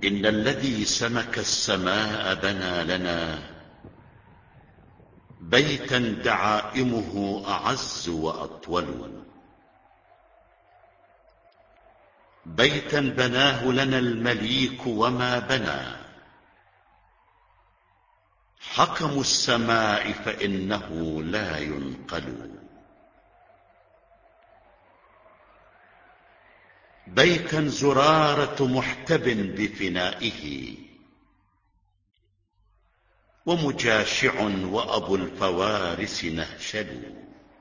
إن الذي سمك السماء بنى لنا بيتا دعائمه أعز وأطول، بيتا بناه لنا المليك وما بنى حكم السماء فإنه لا ينقل، بيتا زرارة محتب بفنائه ومجاشع وأبو الفوارس نهشل،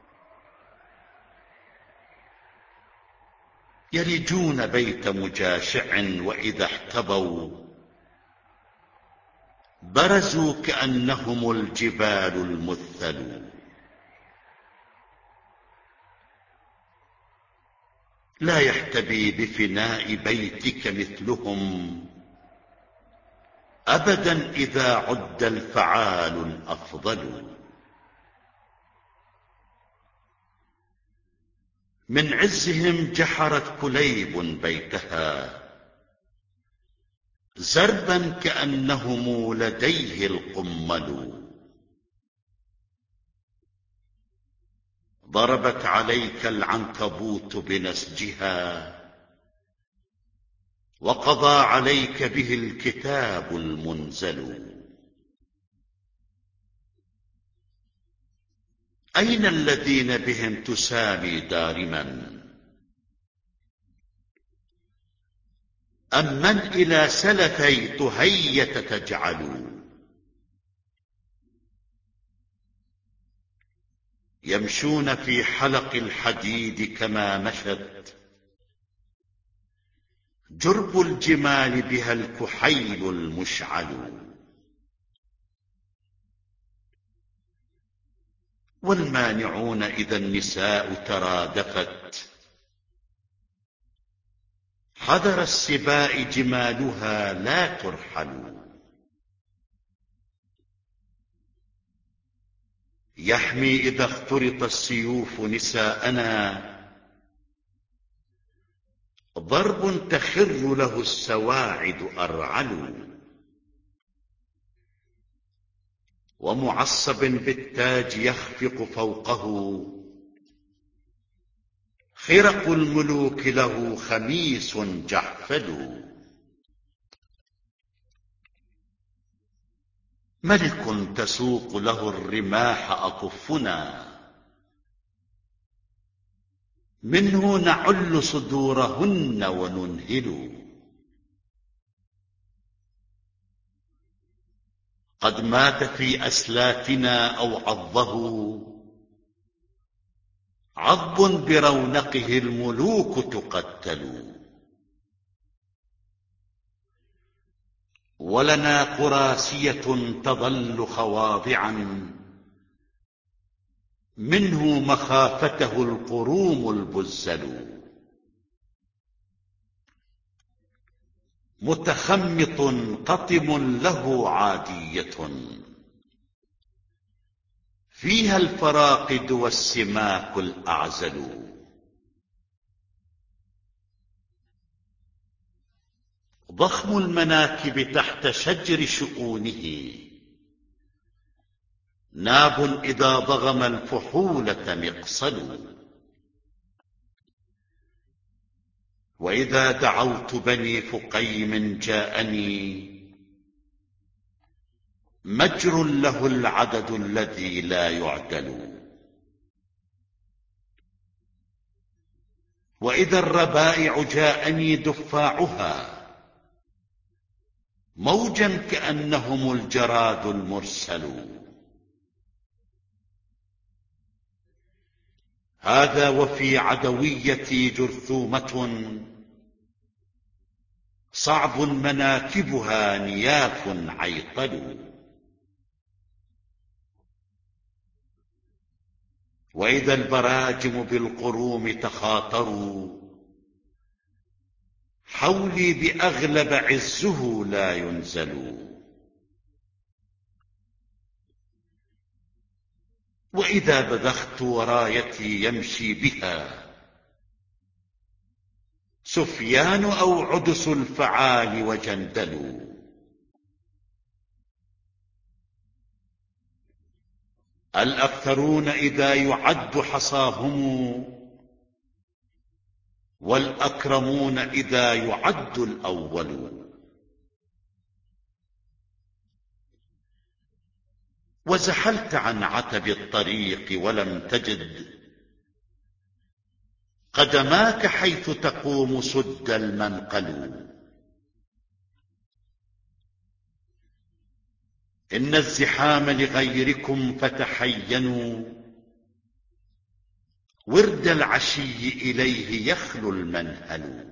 يرجون بيت مجاشع وإذا احتبوا برزوا كأنهم الجبال المثل، لا يحتبي بفناء بيتك مثلهم أبدا إذا عد الفعال الأفضل، من عزهم جحرت كليب بيتها زربا كأنهم لديه القمل، ضربت عليك العنكبوت بنسجها وقضى عليك به الكتاب المنزل، أين الذين بهم تسامي دارما أم من إلى سلفي تهية تجعل، يمشون في حلق الحديد كما مشت جرب الجمال بها الكحيل المشعل، والمانعون إذا النساء ترادفت حذر السباء جمالها لا ترحل، يحمي إذا اختلط السيوف نساءنا ضرب تخر له السواعد أرعل، ومعصب بالتاج يخفق فوقه خرق الملوك له خميس جحفل، ملك تسوق له الرماح أكفنا منه نعل صدورهن وننهل، قد مات في أسلافنا أو عضه عض برونقه الملوك تقتل، ولنا قراسية تظل خواضعا منه مخافته القروم البزل، متخمط قطم له عادية فيها الفراقد والسماك الأعزل، ضخم المناكب تحت شجر شؤونه ناب إذا ضغم الفحولة مقصل، وإذا دعوت بني فقيم جاءني مجر له العدد الذي لا يعدل، وإذا الربائع جاءني دفاعها موجا كأنهم الجراد المرسل، هذا وفي عدويتي جرثومة صعب مناكبها نياف عيطل، وإذا البراجم بالقروم تخاطروا حولي بأغلب عزه لا ينزل، وإذا بذخت ورايتي يمشي بها سفيان أو عدس الفعال وجندل. الأكثرون إذا يعد حصاهم، والأكرمون إذا يعد الأول. وزحلت عن عتب الطريق ولم تجد قدماك حيث تقوم سد المنقل. إن الزحام لغيركم فتحينوا، ورد العشي إليه يخلو المنهل.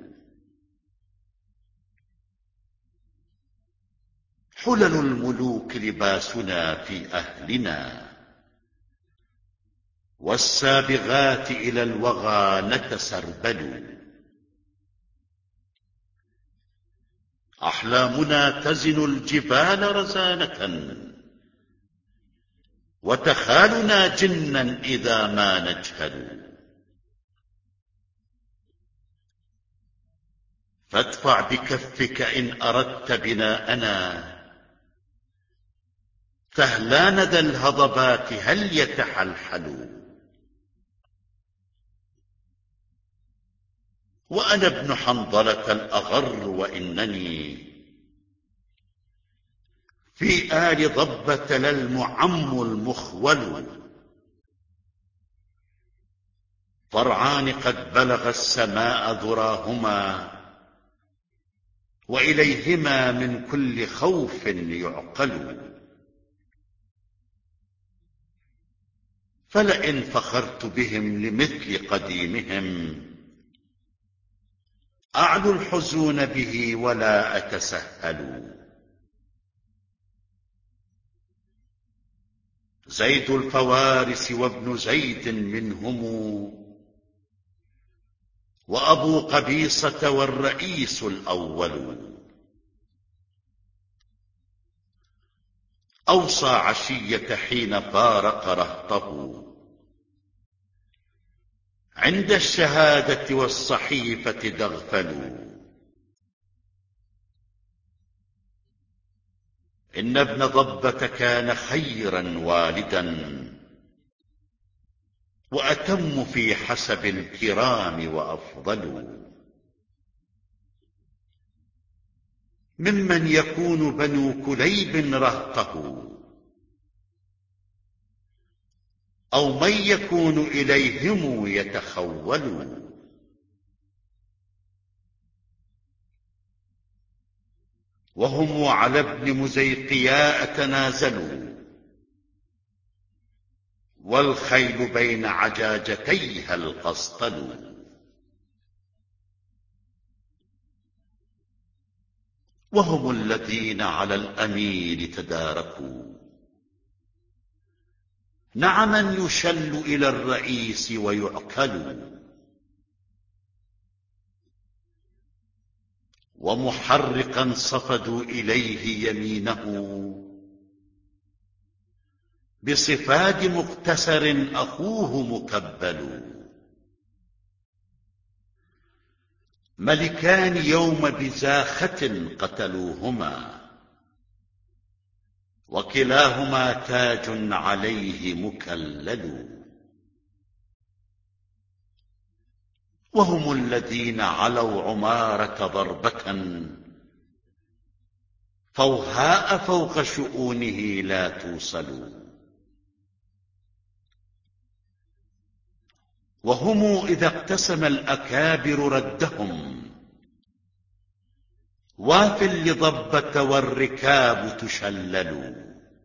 حلل الملوك لباسنا في أهلنا، والسابغات إلى الوغى نتسربل. أحلامنا تزن الجبال رزانة، وتخالنا جنا إذا ما نجهل. فادفع بكفك إن أردت بناءنا، فهلان ذا الهضبات هل يتحلحل. وأنا ابن حنظلة الأغر، وإنني في آل ضبة للمعم المخول. فرعان قد بلغ السماء ذراهما، وإليهما من كل خوف يعقل. فلئن فخرت بهم لمثل قديمهم، أعلو الحزون به ولا أتسهل. زيد الفوارس وابن زيد منهم، وأبو قبيصة والرئيس الأول. أوصى عشية حين فارق رهطه، عند الشهادة والصحيفة تغفل. إن ابن ضبة كان خيرا والدا، وأتم في حسب الكرام وأفضل. ممن يكون بنو كليب رهطه، أو من يكون إليهم يتخول. وهم على ابن مزيقياء تنازلوا، والخيل بين عجاجتيها القسطل. وهم الذين على الأمير تداركوا، نعما يشل إلى الرئيس ويعكل. ومحرقا صفدوا إليه يمينه، بصفاد مقتسر أخوه مكبل. ملكان يوم بزاخة قتلوهما، وكلاهما تاج عليه مكلل. وهم الذين علوا عمارة ضربة، فوهاء فوق شؤونه لا توصل. وهم إذا اقتسم الأكابر ردهم، واف لضبة والركاب تشلل.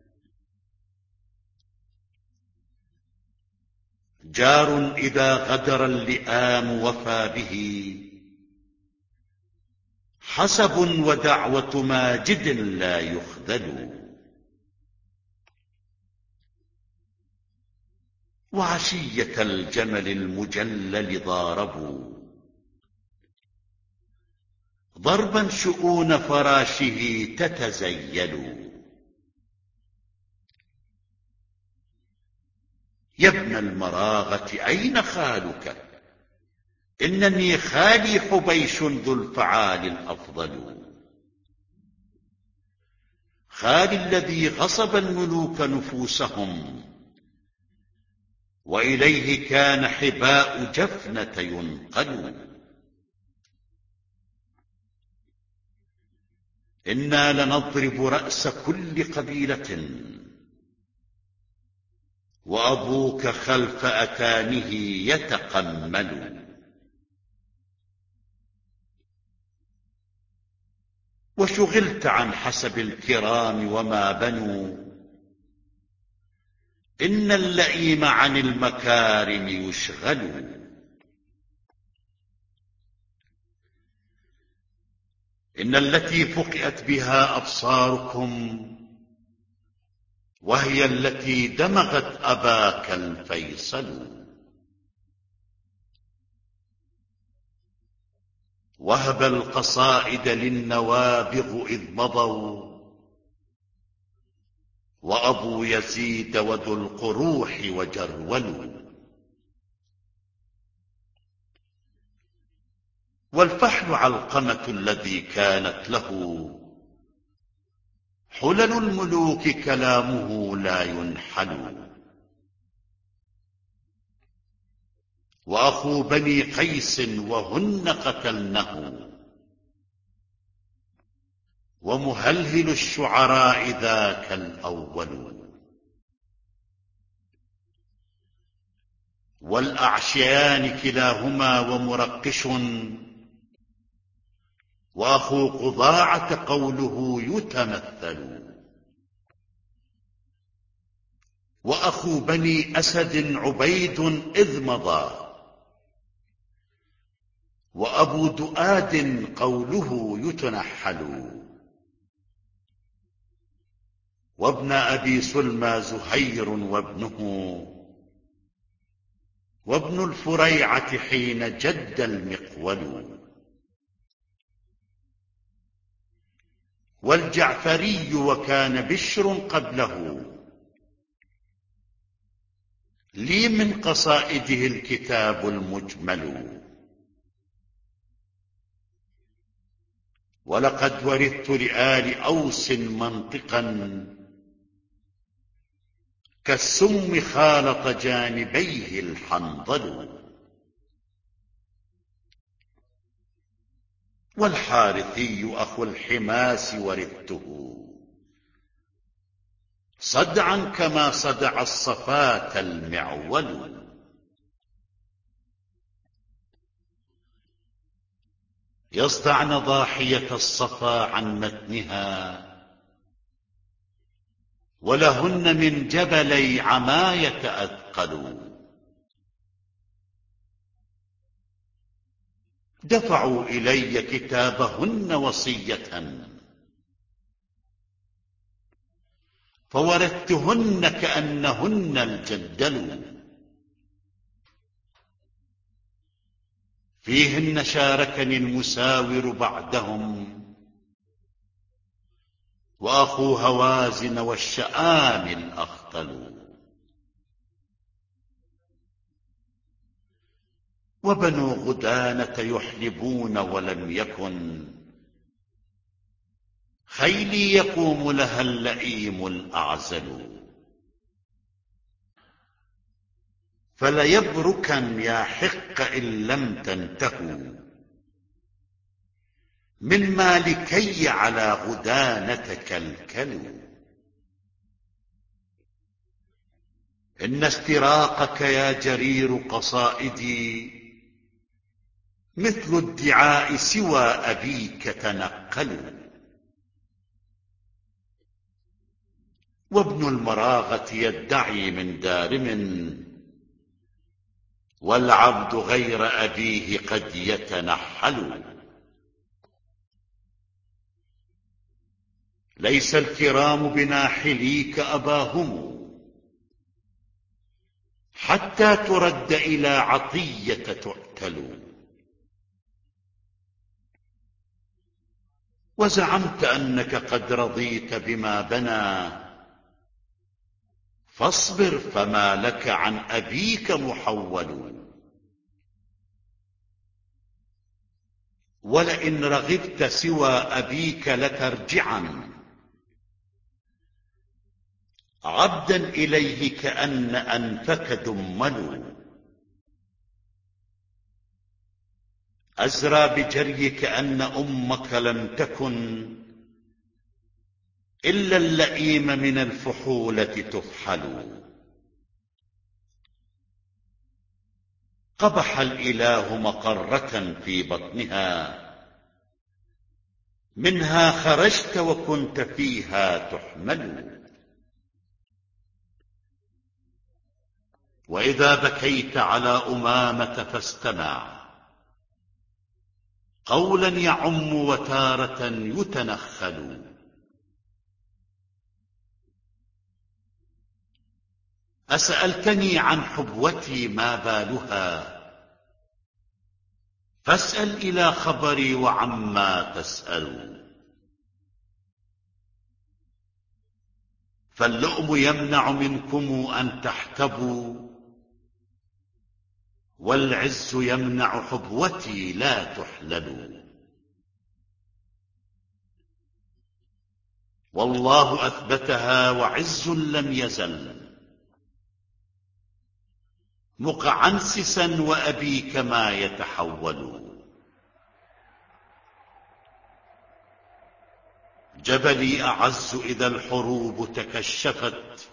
جار إذا غدر اللئام وفى به، حسب ودعوة ماجد لا يخذل. وعشية الجمل المجلل ضاربوا، ضربا شؤون فراشه تتزيل. يا ابن المراغة أين خالك؟ إنني خالي حبيش ذو الفعال الأفضل، خالي الذي غصب الملوك نفوسهم، وإليه كان حباء جفنة ينقل. إنا لنضرب رأس كل قبيلة، وأبوك خلف أتانه يتقمل. وشغلت عن حسب الكرام وما بنوا، إن اللئيم عن المكارم يشغل. إن التي فقئت بها أبصاركم، وهي التي دمغت أباك الفيصل. وهب القصائد للنوابغ إذ مضوا، وأبو يزيد وذو القروح وجرولوا. والفحل علقمة الذي كانت له حلل الملوك كلامه لا ينحل. وأخو بني قيس وهن قتلنه، ومهلهل الشعراء ذاك الأول. والأعشيان كلاهما ومرقش، وأخو قضاعة قوله يتمثل. وأخو بني أسد عبيد إذ مضى، وأبو دؤاد قوله يتنحل. وابن أبي سلمى زهير وابنه، وابن الفريعة حين جد المقول. والجعفري وكان بشر قبله، لي من قصائده الكتاب المجمل. ولقد ورثت لآل أوس منطقا، كالسم خالط جانبيه الحنظل. والحارثي أخو الحماس ورثته، صدعا كما صدع الصفاة المعول. يصدعن ضاحية الصفا عن متنها، ولهن من جبلي عماية أثقل. دفعوا إلي كتابهن وصية، فورثتهن كأنهن الجدل. فيهن شاركني المساور بعدهم، وأخو هوازن والشآم الأخطل. وبنو غدانة يحلبون ولم يكن خيلي يقوم لها اللئيم الأعزل. فليبركن يا حق إن لم تنتهوا، من مالكي على غدانة كلكلوا. إن استراقك يا جرير قصائدي، مثل ادعاء سوى أبيك تنقلوا. وابن المراغة يدعي من دارم، والعبد غير أبيه قد يتنحل. ليس الكرام بناحليك أباهم، حتى ترد إلى عطية تؤتل. وزعمت أنك قد رضيت بما بنى، فاصبر فما لك عن أبيك محول. ولئن رغبت سوى أبيك لترجعن عبدا إليه كأن أنفك دمل. أزرى بجريك أن أمك لم تكن إلا اللئيم من الفحولة تفحل. قبح الإله مقرة في بطنها منها خرجت وكنت فيها تحمل. وإذا بكيت على أمامة فاستمع قولا يعم وتارة يتنخل. أسألتني عن حبوتي ما بالها فاسأل إلى خبري وعما تسأل. فاللؤم يمنع منكم أن تحتبوا والعز يمنع حبوتي لا تحلل. والله أثبتها وعز لم يزل مقعنسسا وأبيك ما يتحول. جبلي أعز إذا الحروب تكشفت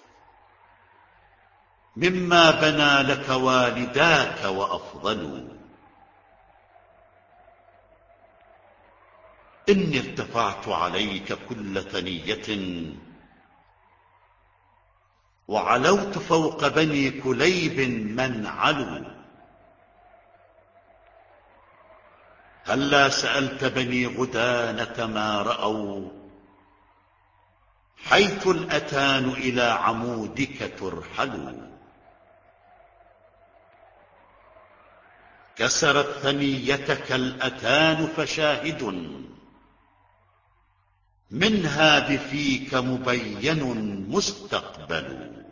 مما بنى لك والداك وأفضل. إني ارتفعت عليك كل ثنية وعلوت فوق بني كليب من علوا. هلا سألت بني غدانة ما رأوا حيث الأتان إلى عمودك ترحل. كسرت ثنيتك الأتان فشاهد منها بفيك مبين مستقبل.